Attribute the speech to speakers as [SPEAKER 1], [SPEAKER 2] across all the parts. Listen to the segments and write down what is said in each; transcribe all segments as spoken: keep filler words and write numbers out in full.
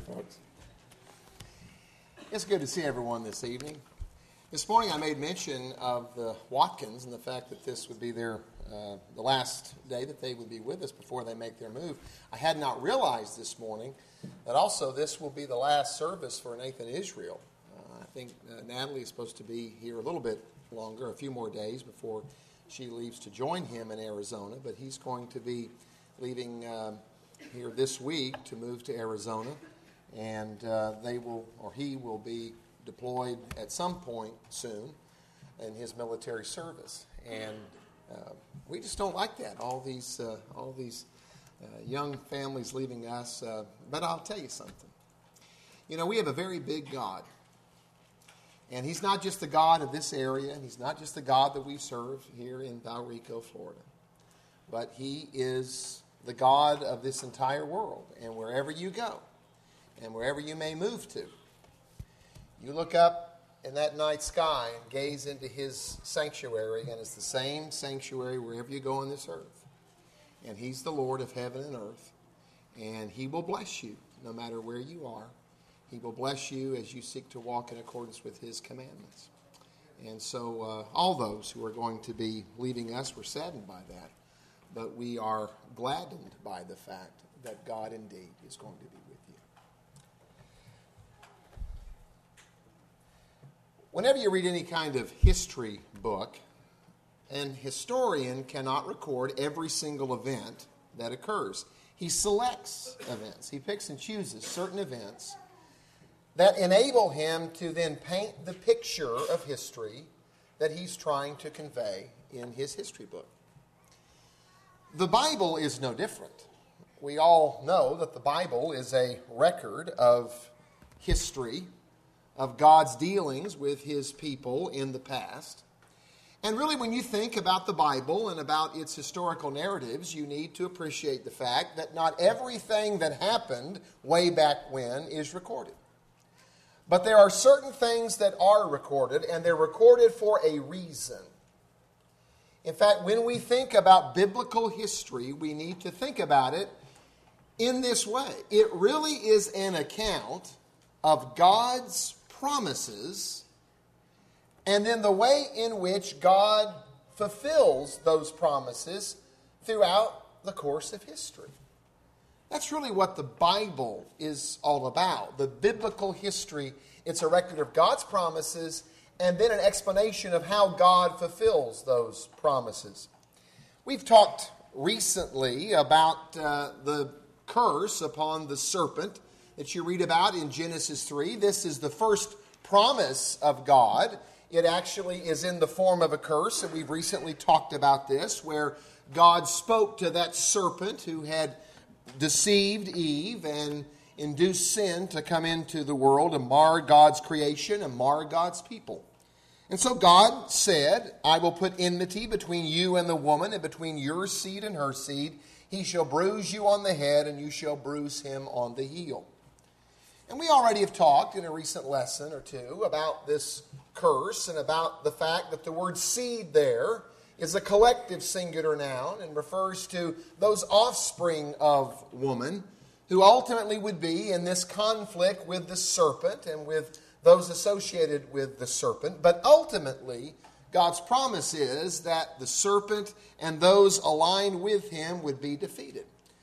[SPEAKER 1] folks. It's good to see everyone this evening. This morning I made mention of the Watkins and the fact that this would be their uh, the last day that they would be with us before they make their move. I had not realized this morning that also this will be the last service for Nathan Israel. Uh, I think uh, Natalie is supposed to be here a little bit longer, a few more days before she leaves to join him in Arizona, but he's going to be leaving um, here this week to move to Arizona, and uh, they will, or he will be deployed at some point soon in his military service. And uh, we just don't like that, all these uh, all these uh, young families leaving us. Uh, but I'll tell you something. You know, we have a very big God. And he's not just the God of this area, and he's not just the God that we serve here in Valrico, Florida. But he is the God of this entire world. And wherever you go, and wherever you may move to, you look up in that night sky and gaze into his sanctuary, and it's the same sanctuary wherever you go on this earth. And he's the Lord of heaven and earth. And he will bless you no matter where you are. He will bless you as you seek to walk in accordance with his commandments. And so uh, all those who are going to be leaving us, we're saddened by that. But we are gladdened by the fact that God indeed is going to be with you. Whenever you read any kind of history book, an historian cannot record every single event that occurs. He selects events. He picks and chooses certain events that enable him to then paint the picture of history that he's trying to convey in his history book. The Bible is no different. We all know that the Bible is a record of history, of God's dealings with his people in the past. And really, when you think about the Bible and about its historical narratives, you need to appreciate the fact that not everything that happened way back when is recorded. But there are certain things that are recorded, and they're recorded for a reason. In fact, when we think about biblical history, we need to think about it in this way. It really is an account of God's promises and then the way in which God fulfills those promises throughout the course of history. That's really what the Bible is all about. The biblical history, it's a record of God's promises and then an explanation of how God fulfills those promises. We've talked recently about uh, the curse upon the serpent that you read about in Genesis three. This is the first promise of God. It actually is in the form of a curse, and we've recently talked about this, where God spoke to that serpent who had deceived Eve and induced sin to come into the world and mar God's creation and mar God's people. And so God said, I will put enmity between you and the woman, and between your seed and her seed. He shall bruise you on the head, and you shall bruise him on the heel. And we already have talked in a recent lesson or two about this curse and about the fact that the word seed there is a collective singular noun and refers to those offspring of woman who ultimately would be in this conflict with the serpent and with those associated with the serpent. But ultimately, God's promise is that the serpent and those aligned with him would be defeated.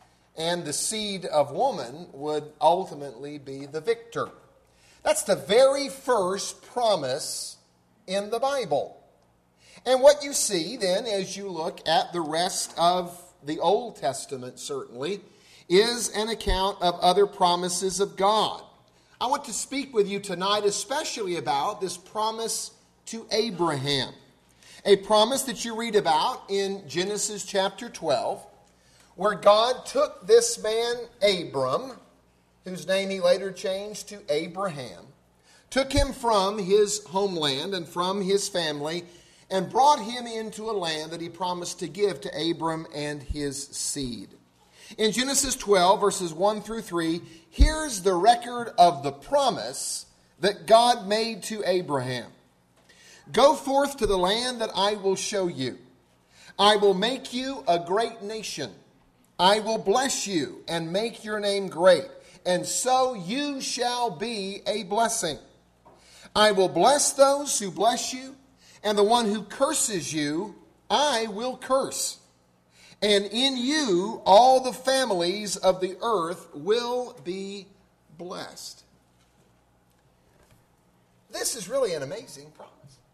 [SPEAKER 1] And the seed of woman would ultimately be the victor. That's the very first promise in the Bible. And what you see then as you look at the rest of the Old Testament, certainly, is an account of other promises of God. I want to speak with you tonight especially about this promise to Abraham. A promise that you read about in Genesis chapter twelve, where God took this man Abram, whose name he later changed to Abraham, took him from his homeland and from his family, and brought him into a land that he promised to give to Abram and his seed. In Genesis twelve, verses one through three, here's the record of the promise that God made to Abraham. Go forth to the land that I will show you. I will make you a great nation. I will bless you and make your name great, and so you shall be a blessing. I will bless those who bless you, and the one who curses you, I will curse. And in you all the families of the earth will be blessed. This is really an amazing promise.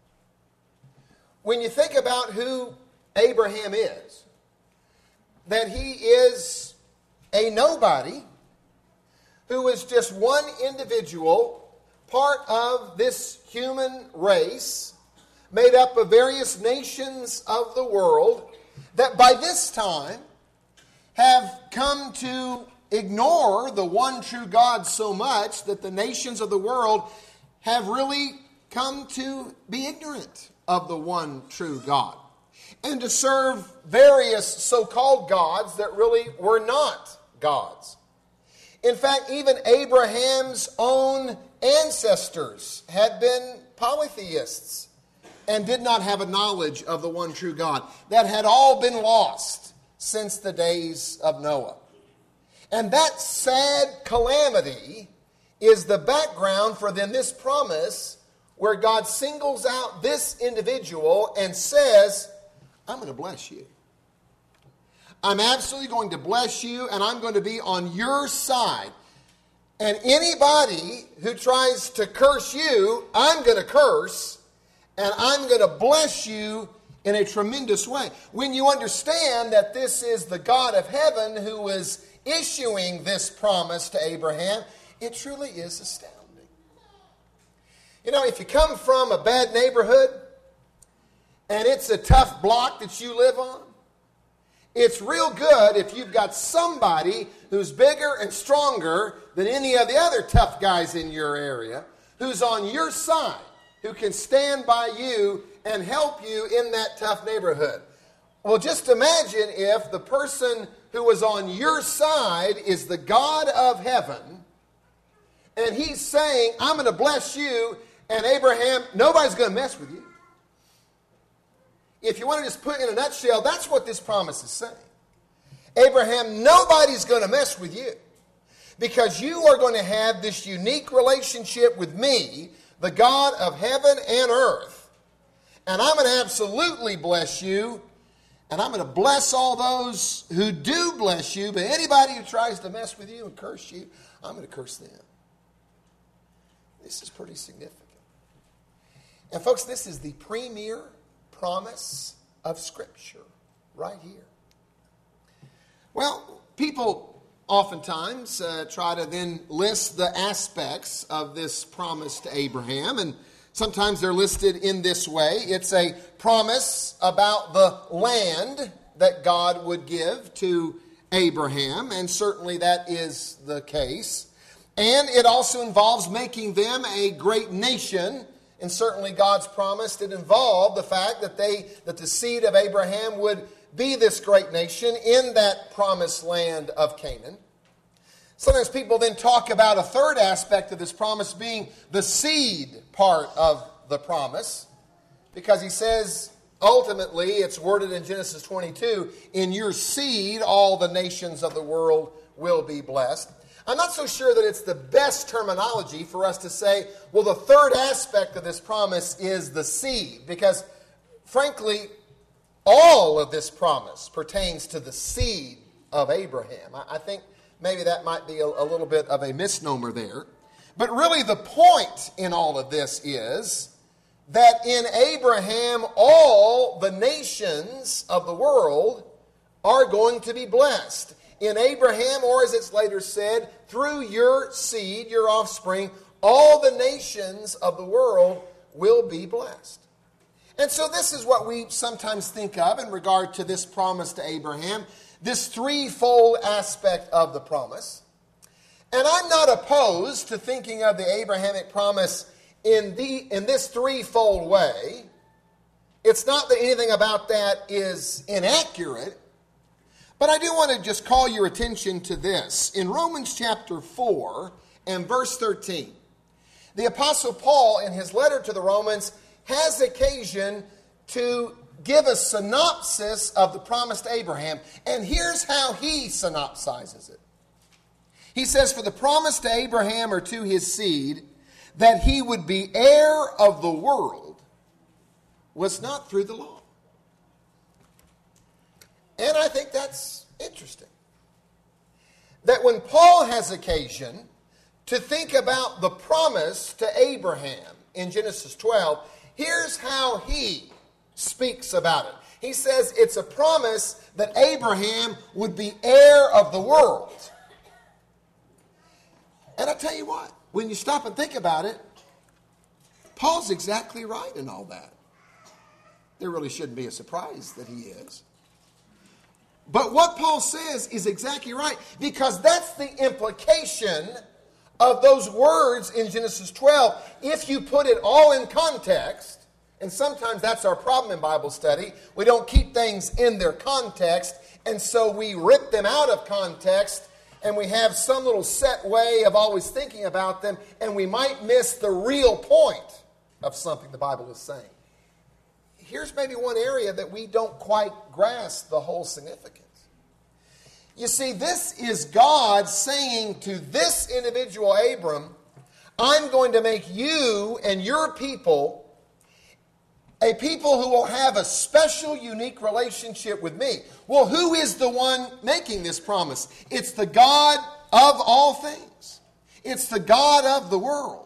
[SPEAKER 1] When you think about who Abraham is, that he is a nobody who is just one individual, part of this human race, made up of various nations of the world, that by this time have come to ignore the one true God so much that the nations of the world have really come to be ignorant of the one true God, and to serve various so-called gods that really were not gods. In fact, even Abraham's own ancestors had been polytheists and did not have a knowledge of the one true God. That had all been lost since the days of Noah. And that sad calamity is the background for then this promise where God singles out this individual and says, I'm going to bless you. I'm absolutely going to bless you, and I'm going to be on your side. And anybody who tries to curse you, I'm going to curse, and I'm going to bless you in a tremendous way. When you understand that this is the God of heaven who is issuing this promise to Abraham, it truly is astounding. You know, if you come from a bad neighborhood and it's a tough block that you live on, it's real good if you've got somebody who's bigger and stronger than any of the other tough guys in your area, who's on your side, who can stand by you and help you in that tough neighborhood. Well, just imagine if the person who was on your side is the God of heaven, and he's saying, I'm going to bless you, and Abraham, nobody's going to mess with you. If you want to just put it in a nutshell, that's what this promise is saying. Abraham, nobody's going to mess with you, because you are going to have this unique relationship with me, the God of heaven and earth, and I'm going to absolutely bless you, and I'm going to bless all those who do bless you, but anybody who tries to mess with you and curse you, I'm going to curse them. This is pretty significant. And folks, this is the premier promise of Scripture right here. Well, people oftentimes uh, try to then list the aspects of this promise to Abraham, and sometimes they're listed in this way. It's a promise about the land that God would give to Abraham, and certainly that is the case. And it also involves making them a great nation. And certainly God's promise did involve the fact that they, that the seed of Abraham would be this great nation in that promised land of Canaan. Sometimes people then talk about a third aspect of this promise being the seed part of the promise, because he says ultimately it's worded in Genesis twenty-two, in your seed all the nations of the world will be blessed. I'm not so sure that it's the best terminology for us to say, well, the third aspect of this promise is the seed, because frankly, all of this promise pertains to the seed of Abraham. I, I think maybe that might be a, a little bit of a misnomer there. But really the point in all of this is that in Abraham, all the nations of the world are going to be blessed. In Abraham, or as it's later said, through your seed, your offspring, all the nations of the world will be blessed. And so this is what we sometimes think of in regard to this promise to Abraham, this threefold aspect of the promise. And I'm not opposed to thinking of the Abrahamic promise in, the, in this threefold way. It's not that anything about that is inaccurate. But I do want to just call your attention to this. In Romans chapter four and verse thirteen, the Apostle Paul, in his letter to the Romans, has occasion to give a synopsis of the promise to Abraham. And here's how he synopsizes it. He says, for the promise to Abraham or to his seed that he would be heir of the world was not through the law. And I think that's interesting. That when Paul has occasion to think about the promise to Abraham in Genesis twelve, here's how he speaks about it. He says it's a promise that Abraham would be heir of the world. And I tell you what, when you stop and think about it, Paul's exactly right in all that. There really shouldn't be a surprise that he is. But what Paul says is exactly right, because that's the implication of those words in Genesis twelve. If you put it all in context, and sometimes that's our problem in Bible study, we don't keep things in their context, and so we rip them out of context, and we have some little set way of always thinking about them, and we might miss the real point of something the Bible is saying. Here's maybe one area that we don't quite grasp the whole significance. You see, this is God saying to this individual, Abram, I'm going to make you and your people a people who will have a special, unique relationship with me. Well, who is the one making this promise? It's the God of all things. It's the God of the world.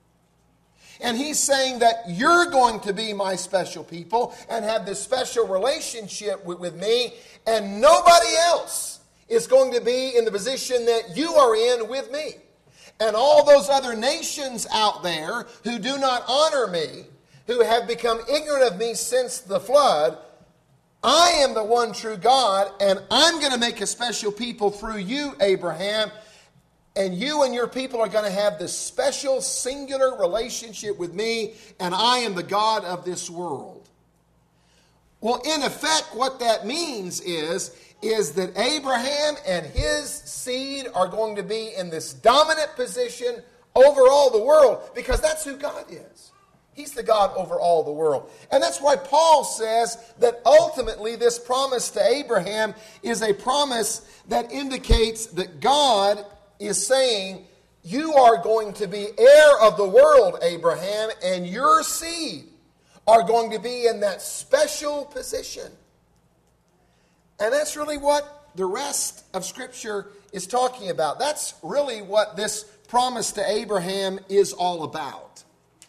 [SPEAKER 1] And he's saying that you're going to be my special people and have this special relationship with, with me, and nobody else is going to be in the position that you are in with me. And all those other nations out there who do not honor me, who have become ignorant of me since the flood, I am the one true God, and I'm going to make a special people through you, Abraham. And you and your people are going to have this special, singular relationship with me, and I am the God of this world. Well, in effect, what that means is, is that Abraham and his seed are going to be in this dominant position over all the world, because that's who God is. He's the God over all the world. And that's why Paul says that ultimately this promise to Abraham is a promise that indicates that God is saying, you are going to be heir of the world, Abraham, and your seed are going to be in that special position. And that's really what the rest of Scripture is talking about. That's really what this promise to Abraham is all about.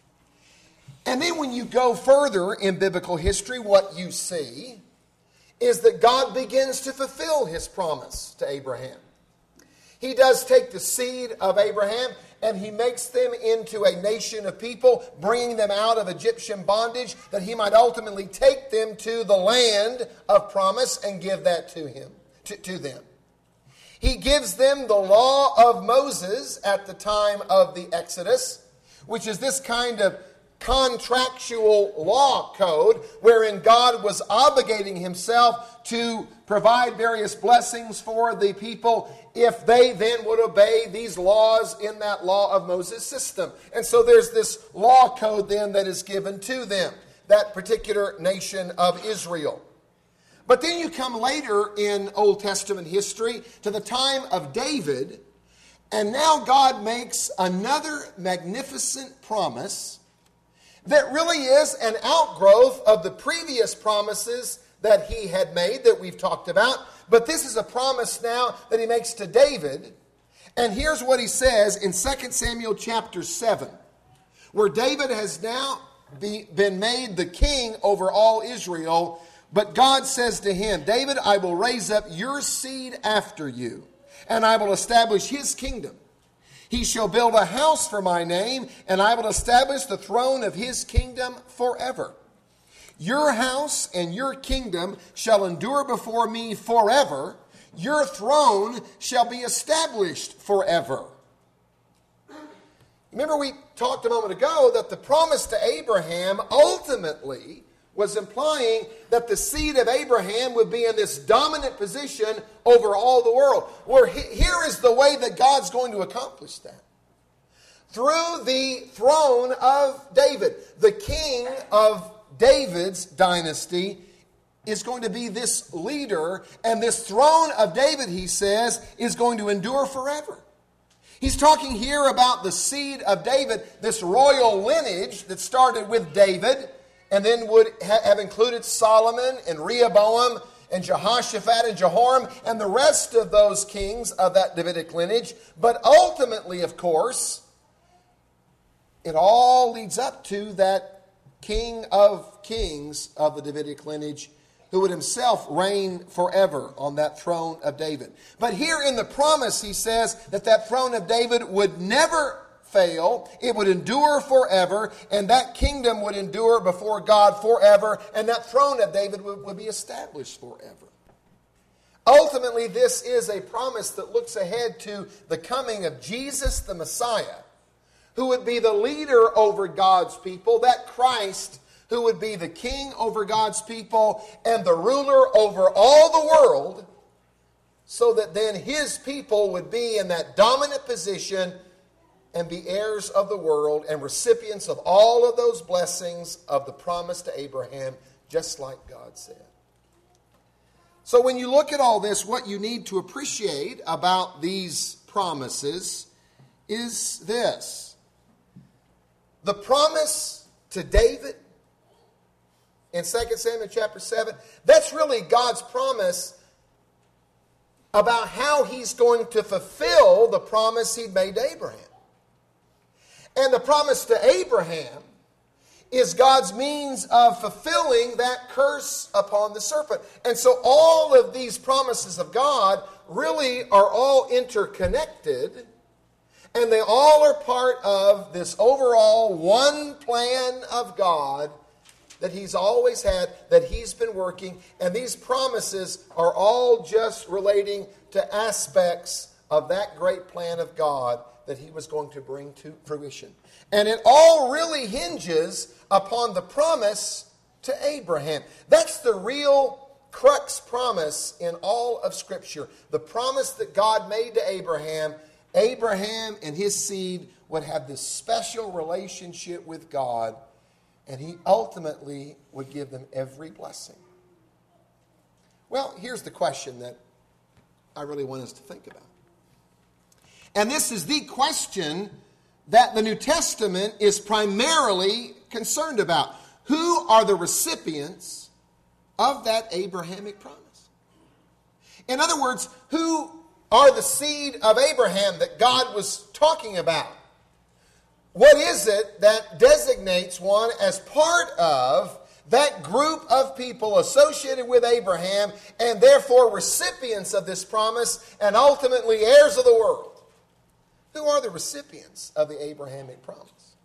[SPEAKER 1] And then when you go further in biblical history, what you see is that God begins to fulfill his promise to Abraham. He does take the seed of Abraham and he makes them into a nation of people, bringing them out of Egyptian bondage, that he might ultimately take them to the land of promise and give that to him, to, to them. He gives them the law of Moses at the time of the Exodus, which is this kind of contractual law code wherein God was obligating himself to provide various blessings for the people if they then would obey these laws in that law of Moses system. And so there's this law code then that is given to them, that particular nation of Israel. But then you come later in Old Testament history to the time of David, and now God makes another magnificent promise that really is an outgrowth of the previous promises that he had made that we've talked about. But this is a promise now that he makes to David. And here's what he says in Second Samuel chapter seven, where David has now be, been made the king over all Israel. But God says to him, David, I will raise up your seed after you, and I will establish his kingdom. He shall build a house for my name, and I will establish the throne of his kingdom forever. Your house and your kingdom shall endure before me forever. Your throne shall be established forever. Remember, we talked a moment ago that the promise to Abraham ultimately was implying that the seed of Abraham would be in this dominant position over all the world. Where here is the way that God's going to accomplish that. Through the throne of David. The king of David's dynasty is going to be this leader, and this throne of David, he says, is going to endure forever. He's talking here about the seed of David, this royal lineage that started with David and then would ha- have included Solomon and Rehoboam and Jehoshaphat and Jehoram and the rest of those kings of that Davidic lineage. But ultimately, of course, it all leads up to that King of Kings of the Davidic lineage, who would himself reign forever on that throne of David. But here in the promise, he says that that throne of David would never fail. It would endure forever, and that kingdom would endure before God forever, and that throne of David would, would be established forever. Ultimately, this is a promise that looks ahead to the coming of Jesus the Messiah, who would be the leader over God's people, that Christ who would be the king over God's people and the ruler over all the world, so that then his people would be in that dominant position and be heirs of the world and recipients of all of those blessings of the promise to Abraham, just like God said. So when you look at all this, what you need to appreciate about these promises is this. The promise to David in Second Samuel chapter seven, that's really God's promise about how he's going to fulfill the promise he'd made to Abraham. And the promise to Abraham is God's means of fulfilling that curse upon the serpent. And so all of these promises of God really are all interconnected, and they all are part of this overall one plan of God that he's always had, that he's been working. And these promises are all just relating to aspects of that great plan of God that he was going to bring to fruition. And it all really hinges upon the promise to Abraham. That's the real crux promise in all of Scripture. The promise that God made to Abraham. Abraham and his seed would have this special relationship with God, and he ultimately would give them every blessing. Well, here's the question that I really want us to think about. And this is the question that the New Testament is primarily concerned about. Who are the recipients of that Abrahamic promise? In other words, who are the seed of Abraham that God was talking about? What is it that designates one as part of that group of people associated with Abraham and therefore recipients of this promise and ultimately heirs of the world? Who are the recipients of the Abrahamic promise?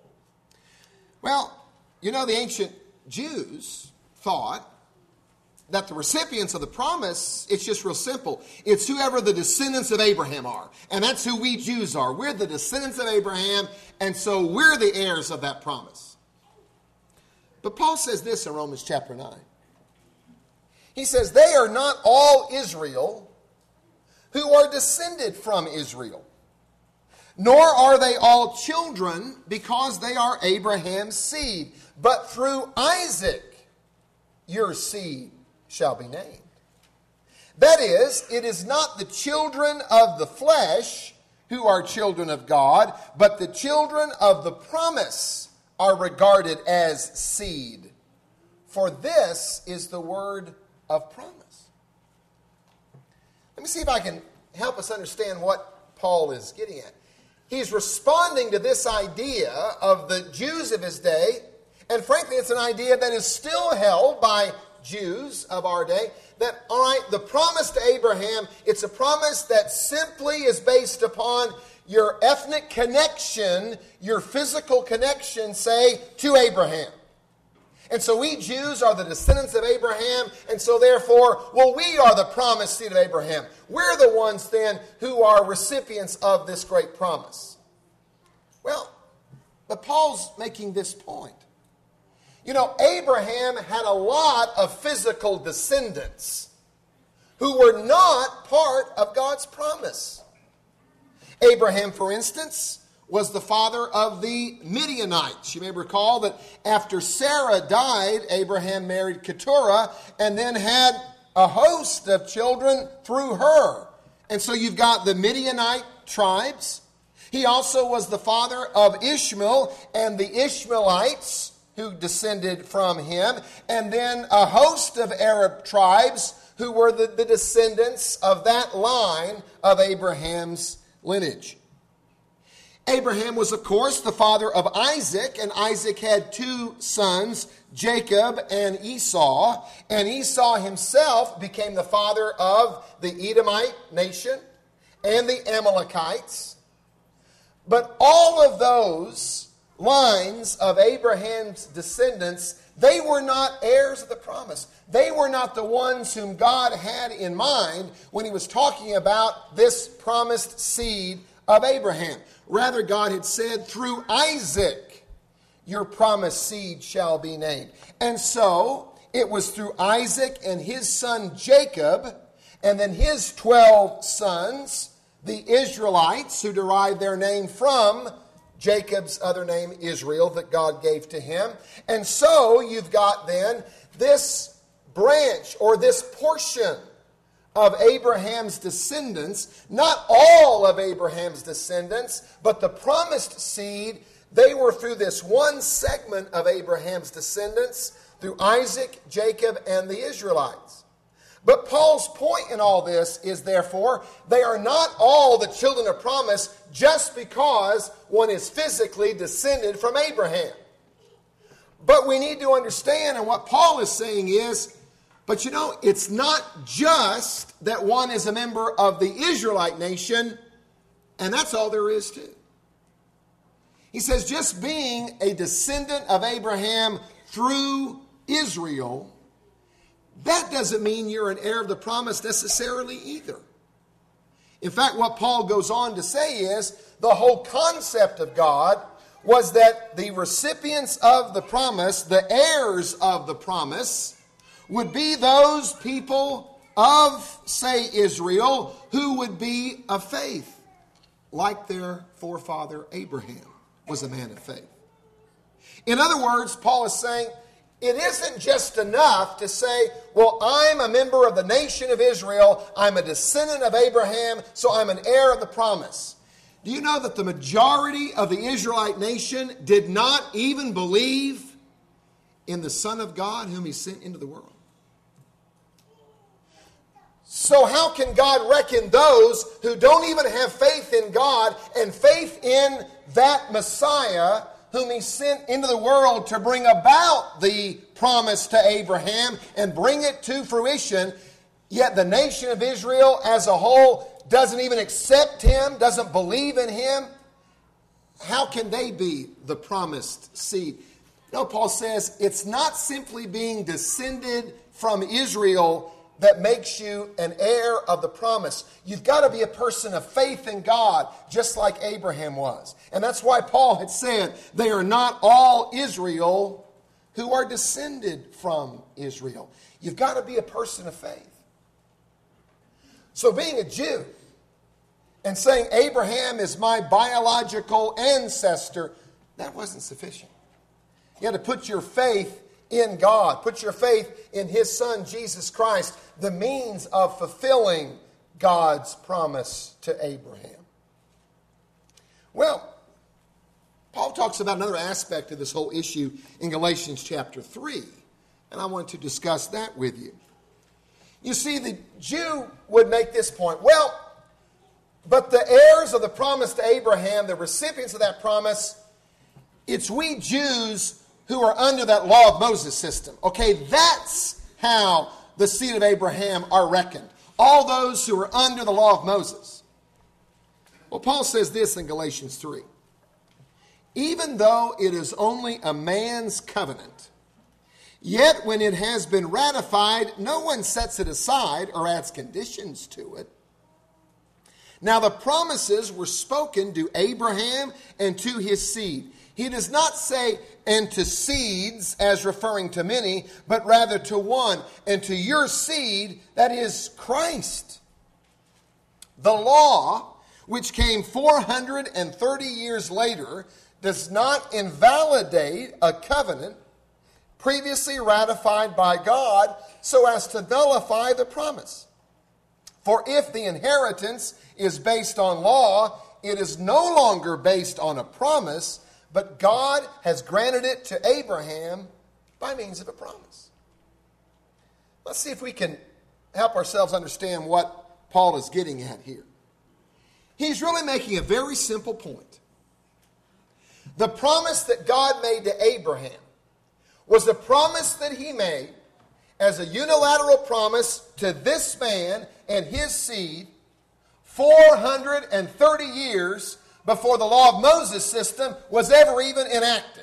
[SPEAKER 1] Well, you know, the ancient Jews thought that the recipients of the promise, it's just real simple. It's whoever the descendants of Abraham are. And that's who we Jews are. We're the descendants of Abraham, and so we're the heirs of that promise. But Paul says this in Romans chapter nine. He says, they are not all Israel who are descended from Israel, nor are they all children because they are Abraham's seed. But through Isaac your seed shall be named. That is, it is not the children of the flesh who are children of God, but the children of the promise are regarded as seed. For this is the word of promise. Let me see if I can help us understand what Paul is getting at. He's responding to this idea of the Jews of his day, and frankly, it's an idea that is still held by Jews of our day, that, all right, the promise to Abraham, it's a promise that simply is based upon your ethnic connection, your physical connection, say, to Abraham. And so we Jews are the descendants of Abraham, and so therefore, well, we are the promised seed of Abraham. We're the ones then who are recipients of this great promise. Well, but Paul's making this point. You know, Abraham had a lot of physical descendants who were not part of God's promise. Abraham, for instance, was the father of the Midianites. You may recall that after Sarah died, Abraham married Keturah and then had a host of children through her. And so you've got the Midianite tribes, He also was the father of Ishmael and the Ishmaelites who descended from him, and then a host of Arab tribes who were the, the descendants of that line of Abraham's lineage. Abraham was, of course, the father of Isaac, and Isaac had two sons, Jacob and Esau, and Esau himself became the father of the Edomite nation and the Amalekites. But all of those lines of Abraham's descendants, they were not heirs of the promise. They were not the ones whom God had in mind when he was talking about this promised seed of Abraham. Rather, God had said, through Isaac, your promised seed shall be named. And so, it was through Isaac and his son Jacob, and then his twelve sons, the Israelites, who derived their name from Jacob's other name, Israel, that God gave to him. And so, you've got then this branch, or this portion of Abraham's descendants, not all of Abraham's descendants, but the promised seed, they were through this one segment of Abraham's descendants, through Isaac, Jacob, and the Israelites. But Paul's point in all this is, therefore, they are not all the children of promise just because one is physically descended from Abraham. But we need to understand, and what Paul is saying is, but you know, it's not just that one is a member of the Israelite nation, and that's all there is to it. He says just being a descendant of Abraham through Israel, that doesn't mean you're an heir of the promise necessarily either. In fact, what Paul goes on to say is the whole concept of God was that the recipients of the promise, the heirs of the promise, would be those people of, say, Israel, who would be of faith, like their forefather Abraham was a man of faith. In other words, Paul is saying, it isn't just enough to say, well, I'm a member of the nation of Israel, I'm a descendant of Abraham, so I'm an heir of the promise. Do you know that the majority of the Israelite nation did not even believe in the Son of God whom he sent into the world? So how can God reckon those who don't even have faith in God and faith in that Messiah whom he sent into the world to bring about the promise to Abraham and bring it to fruition, yet the nation of Israel as a whole doesn't even accept him, doesn't believe in him? How can they be the promised seed? No, Paul says it's not simply being descended from Israel that makes you an heir of the promise. You've got to be a person of faith in God, just like Abraham was. And that's why Paul had said, they are not all Israel who are descended from Israel. You've got to be a person of faith. So being a Jew and saying Abraham is my biological ancestor, that wasn't sufficient. You had to put your faith in God. Put your faith in his Son, Jesus Christ, the means of fulfilling God's promise to Abraham. Well, Paul talks about another aspect of this whole issue in Galatians chapter three, and I want to discuss that with you. You see, the Jew would make this point. Well, but the heirs of the promise to Abraham, the recipients of that promise, it's we Jews who are under that law of Moses system. Okay, that's how the seed of Abraham are reckoned. All those who are under the law of Moses. Well, Paul says this in Galatians three. Even though it is only a man's covenant, yet when it has been ratified, no one sets it aside or adds conditions to it. Now the promises were spoken to Abraham and to his seed. He does not say, and to seeds, as referring to many, but rather to one, and to your seed, that is Christ. The law, which came four hundred thirty years later, does not invalidate a covenant previously ratified by God so as to nullify the promise. For if the inheritance is based on law, it is no longer based on a promise, but God has granted it to Abraham by means of a promise. Let's see if we can help ourselves understand what Paul is getting at here. He's really making a very simple point. The promise that God made to Abraham was the promise that he made as a unilateral promise to this man and his seed four hundred thirty years before the law of Moses system was ever even enacted.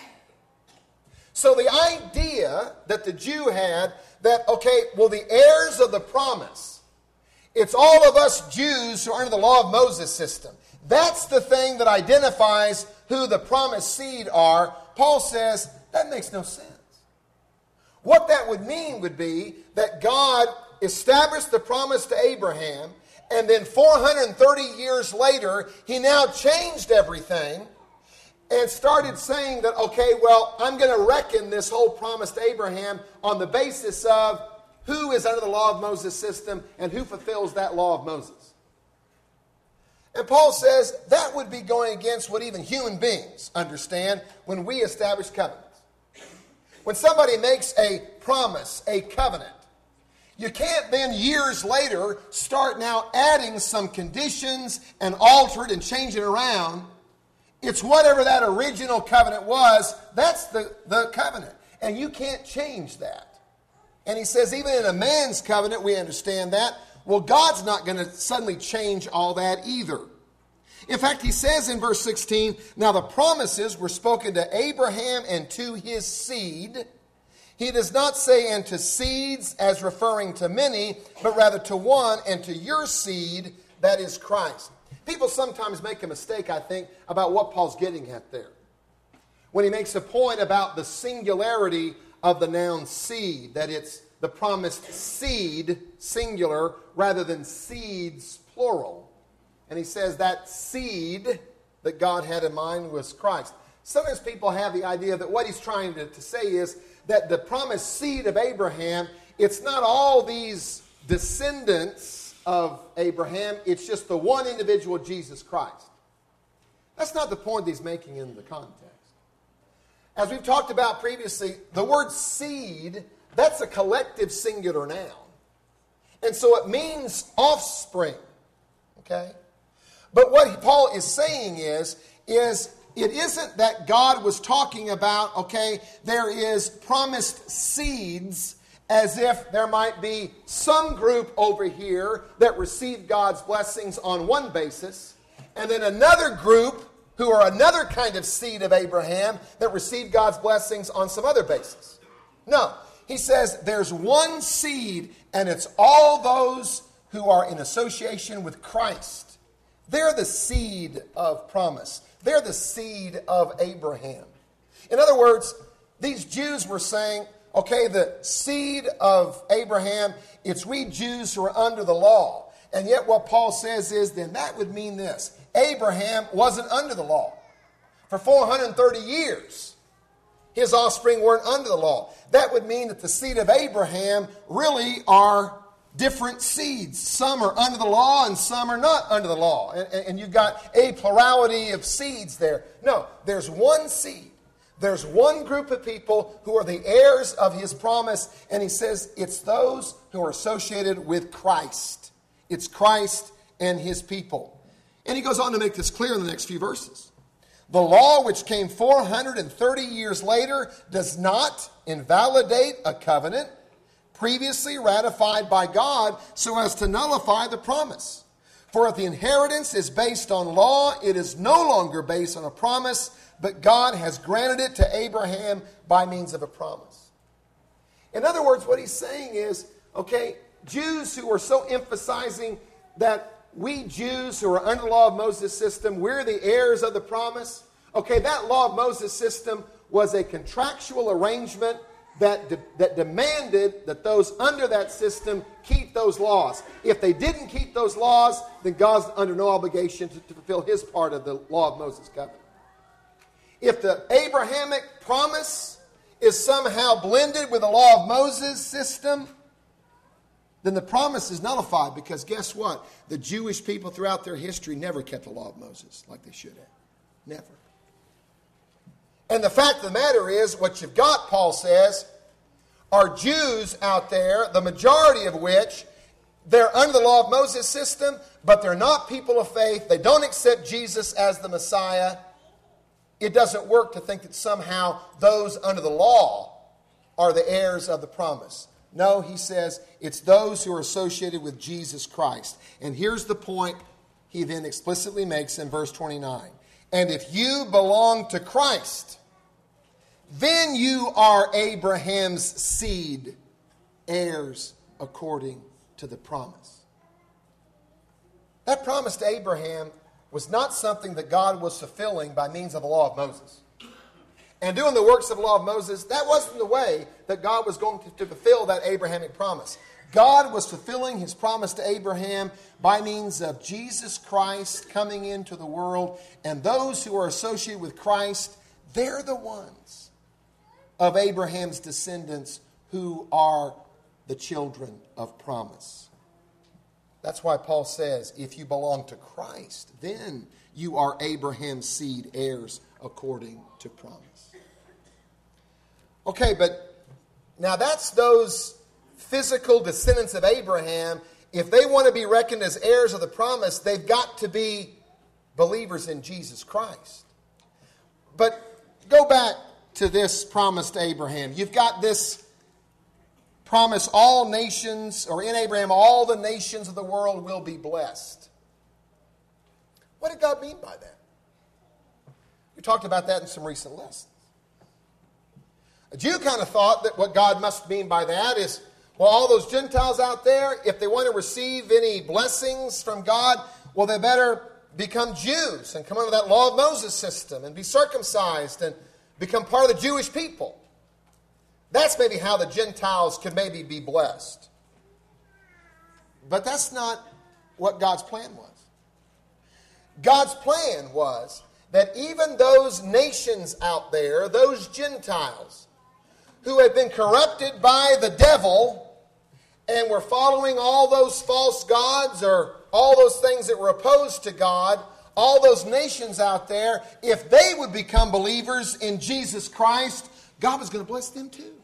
[SPEAKER 1] So the idea that the Jew had that, okay, well, the heirs of the promise, it's all of us Jews who are under the law of Moses system. That's the thing that identifies who the promised seed are. Paul says that makes no sense. What that would mean would be that God established the promise to Abraham, and then four hundred thirty years later, he now changed everything and started saying that, okay, well, I'm going to reckon this whole promise to Abraham on the basis of who is under the law of Moses system and who fulfills that law of Moses. And Paul says that would be going against what even human beings understand when we establish covenants. When somebody makes a promise, a covenant, you can't then years later start now adding some conditions and alter it and change it around. It's whatever that original covenant was, that's the, the covenant. And you can't change that. And he says even in a man's covenant, we understand that. Well, God's not going to suddenly change all that either. In fact, he says in verse sixteen, now the promises were spoken to Abraham and to his seed. He does not say and to seeds as referring to many, but rather to one and to your seed, that is Christ. People sometimes make a mistake, I think, about what Paul's getting at there. When he makes a point about the singularity of the noun seed, that it's the promised seed, singular, rather than seeds, plural. And he says that seed that God had in mind was Christ. Sometimes people have the idea that what he's trying to, to say is that the promised seed of Abraham, it's not all these descendants of Abraham, it's just the one individual, Jesus Christ. That's not the point he's making in the context. As we've talked about previously, the word seed, that's a collective singular noun. And so it means offspring. Okay? But what Paul is saying is, is it isn't that God was talking about, okay, there is promised seeds as if there might be some group over here that received God's blessings on one basis, and then another group who are another kind of seed of Abraham that received God's blessings on some other basis. No, he says there's one seed, and it's all those who are in association with Christ. They're the seed of promise. They're the seed of Abraham. In other words, these Jews were saying, okay, the seed of Abraham, it's we Jews who are under the law. And yet what Paul says is, then that would mean this. Abraham wasn't under the law. For four hundred thirty years, his offspring weren't under the law. That would mean that the seed of Abraham really are different seeds. Some are under the law and some are not under the law. And, and you've got a plurality of seeds there. No, there's one seed. There's one group of people who are the heirs of his promise, and he says it's those who are associated with Christ. It's Christ and his people. And he goes on to make this clear in the next few verses. The law which came four hundred thirty years later does not invalidate a covenant previously ratified by God so as to nullify the promise. For if the inheritance is based on law, it is no longer based on a promise, but God has granted it to Abraham by means of a promise. In other words, what he's saying is, okay, Jews who are so emphasizing that we Jews who are under the law of Moses system, we're the heirs of the promise. Okay, that law of Moses system was a contractual arrangement that, de- that demanded that those under that system keep those laws. If they didn't keep those laws, then God's under no obligation to, to fulfill his part of the law of Moses covenant. If the Abrahamic promise is somehow blended with the law of Moses system, then the promise is nullified, because guess what? The Jewish people throughout their history never kept the law of Moses like they should have. Never. And the fact of the matter is, what you've got, Paul says, are Jews out there, the majority of which, they're under the law of Moses system, but they're not people of faith. They don't accept Jesus as the Messiah. It doesn't work to think that somehow those under the law are the heirs of the promise. No, he says, it's those who are associated with Jesus Christ. And here's the point he then explicitly makes in verse twenty-nine. And if you belong to Christ, then you are Abraham's seed, heirs according to the promise. That promise to Abraham was not something that God was fulfilling by means of the law of Moses. And doing the works of the law of Moses, that wasn't the way that God was going to, to fulfill that Abrahamic promise. God was fulfilling his promise to Abraham by means of Jesus Christ coming into the world. And those who are associated with Christ, they're the ones of Abraham's descendants who are the children of promise. That's why Paul says, if you belong to Christ, then you are Abraham's seed, heirs according to promise. Okay, but now that's those physical descendants of Abraham. If they want to be reckoned as heirs of the promise, they've got to be believers in Jesus Christ. But go back to this promise to Abraham. You've got this promise, all nations, or in Abraham, all the nations of the world will be blessed. What did God mean by that? We talked about that in some recent lessons. A Jew kind of thought that what God must mean by that is, well, all those Gentiles out there, if they want to receive any blessings from God, well, they better become Jews and come under that law of Moses system and be circumcised and become part of the Jewish people. That's maybe how the Gentiles could maybe be blessed. But that's not what God's plan was. God's plan was that even those nations out there, those Gentiles, who had been corrupted by the devil and were following all those false gods or all those things that were opposed to God, all those nations out there, if they would become believers in Jesus Christ, God was going to bless them too.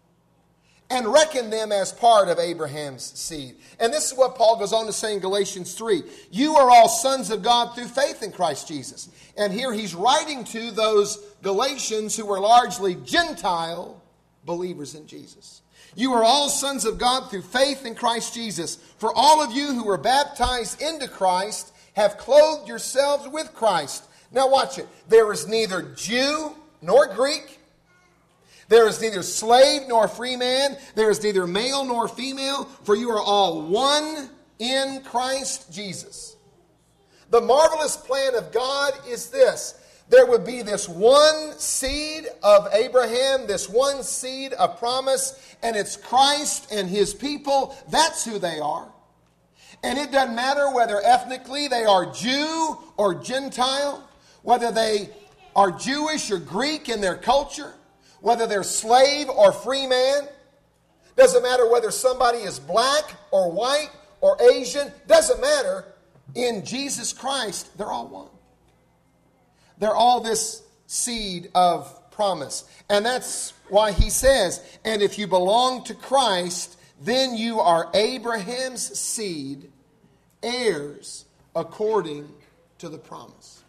[SPEAKER 1] And reckon them as part of Abraham's seed. And this is what Paul goes on to say in Galatians three. You are all sons of God through faith in Christ Jesus. And here he's writing to those Galatians who were largely Gentile believers in Jesus. You are all sons of God through faith in Christ Jesus. For all of you who were baptized into Christ have clothed yourselves with Christ. Now watch it. There is neither Jew nor Greek. There is neither slave nor free man. There is neither male nor female. For you are all one in Christ Jesus. The marvelous plan of God is this. There would be this one seed of Abraham, this one seed of promise, and it's Christ and his people. That's who they are. And it doesn't matter whether ethnically they are Jew or Gentile, whether they are Jewish or Greek in their culture, whether they're slave or free man. Doesn't matter whether somebody is black or white or Asian. Doesn't matter. In Jesus Christ, they're all one. They're all this seed of promise. And that's why he says, and if you belong to Christ, then you are Abraham's seed, heirs according to the promise.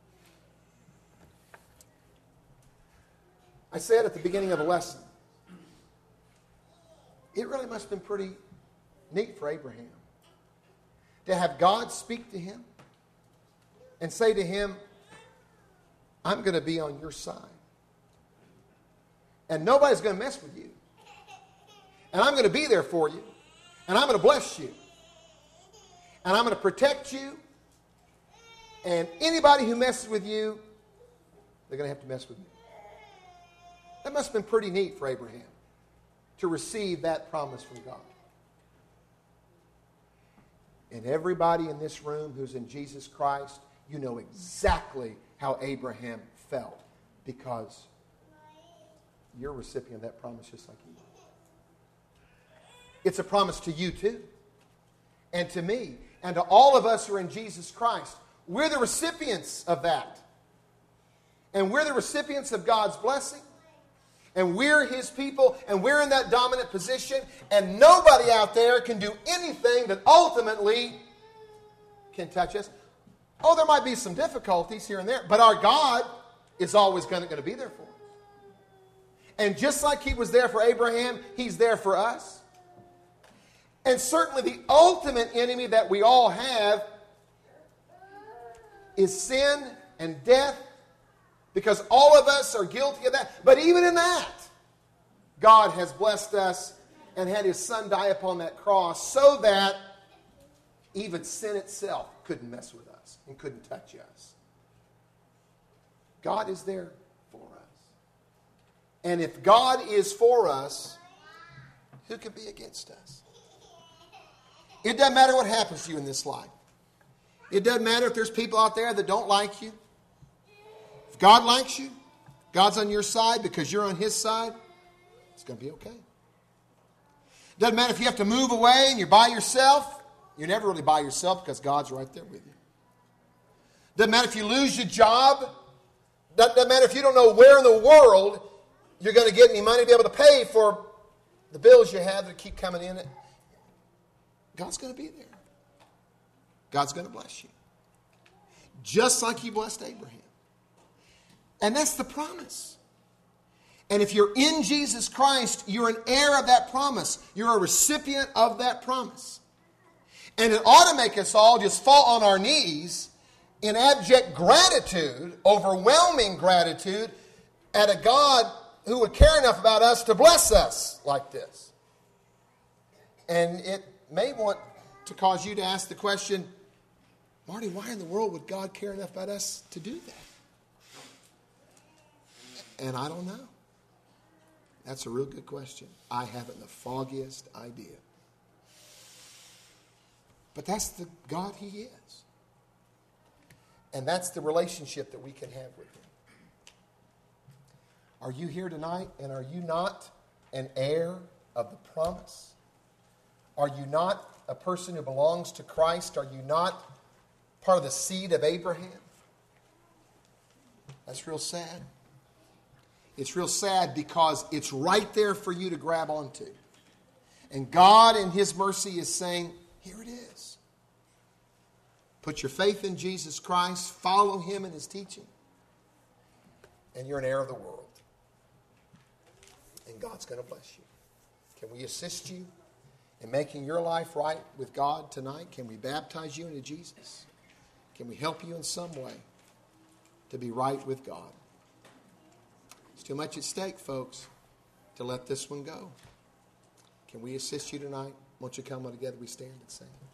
[SPEAKER 1] I said at the beginning of the lesson, it really must have been pretty neat for Abraham to have God speak to him and say to him, I'm going to be on your side. And nobody's going to mess with you. And I'm going to be there for you. And I'm going to bless you. And I'm going to protect you. And anybody who messes with you, they're going to have to mess with me. That must have been pretty neat for Abraham to receive that promise from God. And everybody in this room who's in Jesus Christ, you know exactly how Abraham felt, because you're a recipient of that promise just like he was. It's a promise to you too. And to me. And to all of us who are in Jesus Christ. We're the recipients of that. And we're the recipients of God's blessing. And we're His people. And we're in that dominant position. And nobody out there can do anything that ultimately can touch us. Oh, there might be some difficulties here and there. But our God is always going to, going to be there for us. And just like He was there for Abraham, He's there for us. And certainly the ultimate enemy that we all have is sin and death, because all of us are guilty of that. But even in that, God has blessed us and had His Son die upon that cross so that even sin itself couldn't mess with us and couldn't touch us. God is there for us. And if God is for us, who can be against us? It doesn't matter what happens to you in this life. It doesn't matter if there's people out there that don't like you. If God likes you, God's on your side because you're on His side, it's going to be okay. It doesn't matter if you have to move away and you're by yourself. You're never really by yourself because God's right there with you. Doesn't matter if you lose your job. Doesn't matter if you don't know where in the world you're going to get any money to be able to pay for the bills you have that keep coming in. God's going to be there. God's going to bless you. Just like He blessed Abraham. And that's the promise. And if you're in Jesus Christ, you're an heir of that promise. You're a recipient of that promise. And it ought to make us all just fall on our knees in abject gratitude, overwhelming gratitude at a God who would care enough about us to bless us like this. And it may want to cause you to ask the question, Marty, why in the world would God care enough about us to do that? And I don't know. That's a real good question. I haven't the foggiest idea. But that's the God He is. And that's the relationship that we can have with Him. Are you here tonight and are you not an heir of the promise? Are you not a person who belongs to Christ? Are you not part of the seed of Abraham? That's real sad. It's real sad because it's right there for you to grab onto. And God in His mercy is saying, here it is. Put your faith in Jesus Christ. Follow Him in His teaching. And you're an heir of the world. And God's going to bless you. Can we assist you in making your life right with God tonight? Can we baptize you into Jesus? Can we help you in some way to be right with God? It's too much at stake, folks, to let this one go. Can we assist you tonight? Won't you come together? We stand and sing.